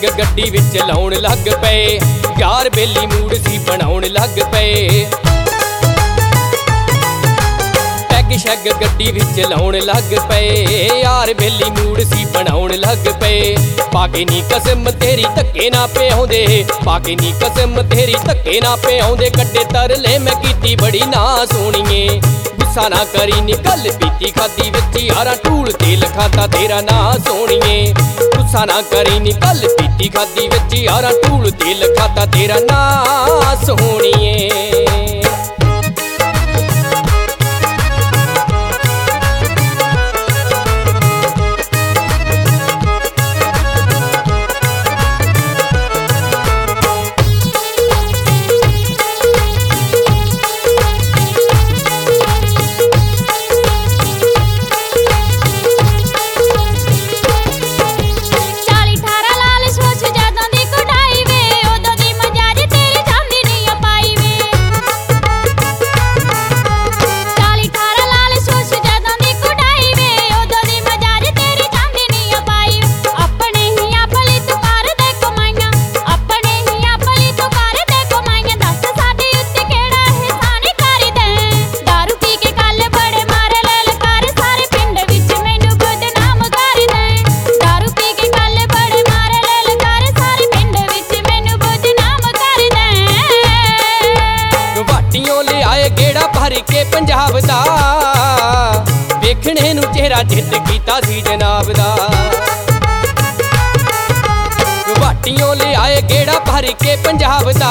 शैग गड्डी विच लाउण लग पे, यार बेली मूड सी बनाउण लग पे। पैग शैग गड्डी विच लाउण लग पे, यार बेली मूड सी बनाउण लग पे। पाके नी कसम तेरी धक्के ना पे आउंदे, पाके नी कसम तेरी धक्के ना पे आउंदे। कड्डे तरले मैं कीती बड़ी ना सोहणीए, गुस्सा ना करी नी कल पीती खादी विच यारा टूल तेल खाता तेरा ना सोहणीए। गुस्सा ना करी नी कल पीती खादी विच यारा टूल तेल खाता तेरा ना सोहणीए। पंजाब दा वेखणे नूं चेहरा जित कीता सी जनाब दा। वाटियों ले आए गेड़ा भर के पंजाब दा,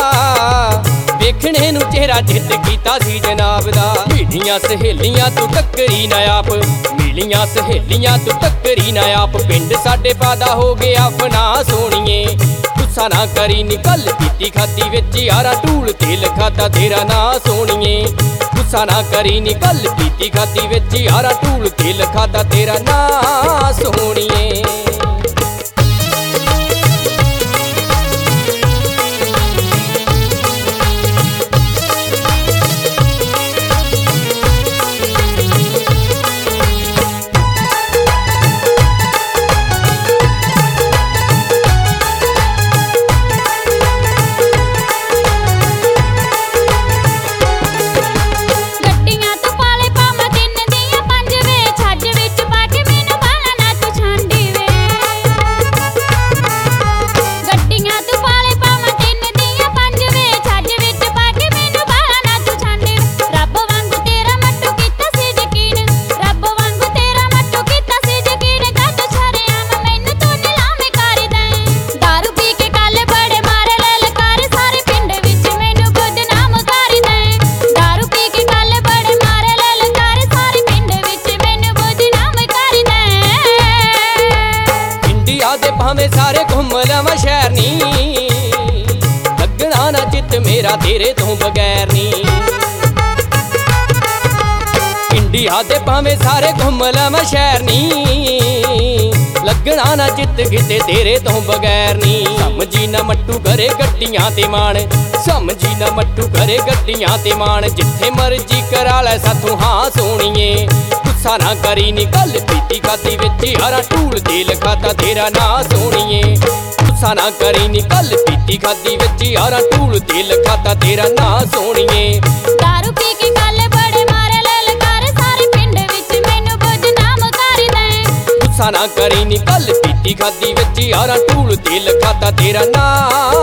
वेखणे नूं चेहरा जित कीता सी जनाब दा। मिलियां सहेलियां तू टक्करी ना आप, मिलियां सहेलियां तू टक्करी ना आप। पिंड साडे पादा हो गया फना सोहणीए, गुस्सा ना करी नी कल पीती खादी विच यारा टूल तेल खाता तेरा ना सोहणीए। गुस्सा ना करी नी कल पीती खादी विच यारा टूल तेल खाता तेरा ना सोहणीए। भावें सारे घूम लवां शहर नी, लगना ना चित मेरा तेरे तो बगैर नी। इंडिया दे भावें सारे घूम लवां शहर नी, लगना ना चित किते तेरे तो बगैर नी। समझी ना मट्टू करे गड्डियां ते मान, समझी ना मट्टू करे गड्डियां ते मान। जिथे मर्जी करा लै साथों हाँ सोहणीए, गुस्सा ना करी नी कल पीती खादी विच यारा टूल तेल खाता तेरा ना सोहणीए। गुस्सा ना करी नी कल पीती खादी विच यारा टूल तेल खाता तेरा ना सोहणीए। दारू पी के कल बड़े मारे ललकार, सारे पिंड विच मैनू बदनाम कर दे। गुस्सा ना करी नी कल पीती खादी विच यारा टूल तेल खाता तेरा ना